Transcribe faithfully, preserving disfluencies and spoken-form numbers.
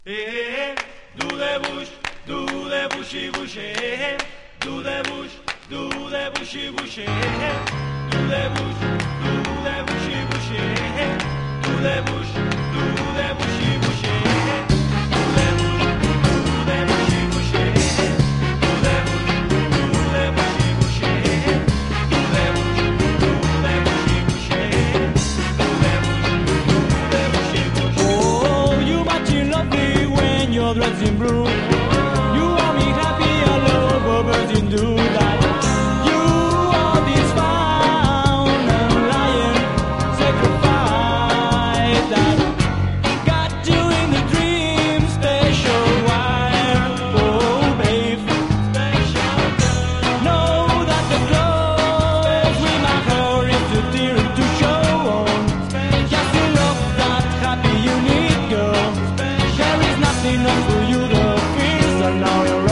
Eh, do the bush, do the bushy bush, eh, do the bush, do the bushy bush, eh, do the bush, do the bushy bush, eh, do the bush, do the bushy bush, eh, do the bush, do the bushy bush, eh, do the bush, do the bushy bush, eh, do the bush, do the bushy bush, eh, do the bush, do the bushy bush. Oh, you mighty lovely when you're dressed in blue. You are me happy, I love bubbles in do that. You are this found and lion sacrifice that got you in the dream special wild. Oh, babe, special girl. Know that the clothes we might hurry to tear to show on. Just to love that happy unique girl. There is nothing else for you to feel, so now you're